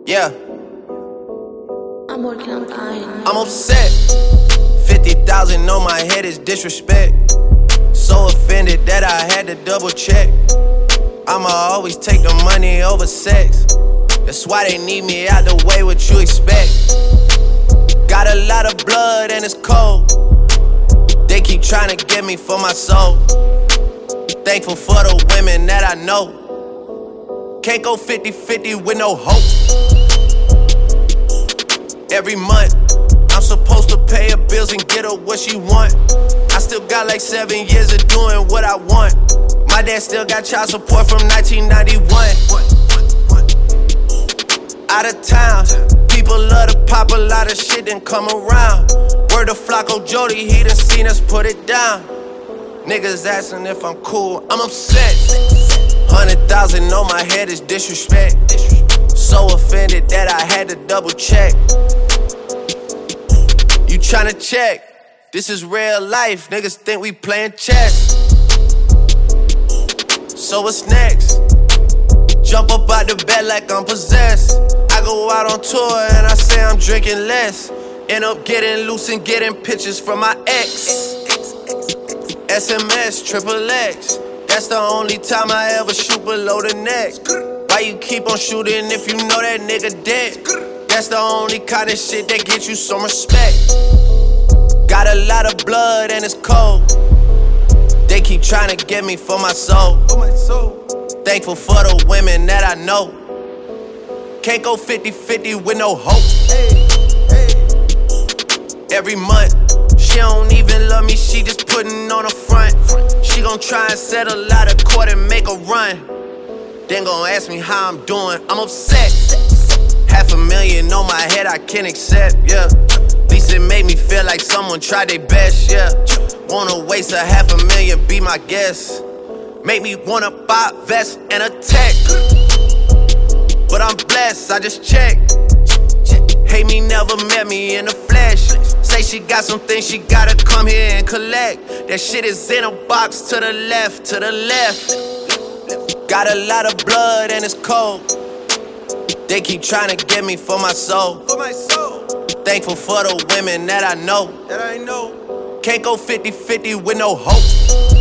Yeah, I'm working on buying. I'm upset. 50,000 on my head is disrespect. So offended that I had to double check. I'ma always take the money over sex. That's why they need me out the way, what you expect. Got a lot of blood and it's cold. They keep trying to get me for my soul. Thankful for the women that I know. Can't go 50-50 with no hope. Every month, I'm supposed to pay her bills and get her what she want. I still got like 7 years of doing what I want. My dad still got child support from 1991. Out of town, people love to pop a lot of shit and come around. Word to Flocko Jody, he done seen us put it down. Niggas asking if I'm cool, I'm upset. 100,000 on my head is disrespect. So offended that I had to double check. You tryna check? This is real life, niggas think we playing chess. So what's next? Jump up out the bed like I'm possessed. I go out on tour and I say I'm drinking less. End up getting loose and getting pictures from my ex. SMS, triple X. That's the only time I ever shoot below the neck. Why you keep on shooting if you know that nigga dead? That's the only kind of shit that gets you some respect. Got a lot of blood and it's cold. They keep trying to get me for my soul. Thankful for the women that I know. Can't go 50-50 with no hope. Every month, she don't even love me, she just putting on a front. She gon' try and settle out of court and make a run. Then gon' ask me how I'm doing, I'm upset. $500,000 on my head I can't accept, yeah. At least it made me feel like someone tried their best, yeah. Wanna waste $500,000, be my guest. Make me wanna buy a vest and a tech. But I'm blessed, I just checked. Hate me, never met me in the flesh. Say she got some things she gotta come here and collect. That shit is in a box to the left, to the left. Got a lot of blood and it's cold. They keep trying to get me for my soul. Thankful for the women that I know. Can't go 50-50 with no hope.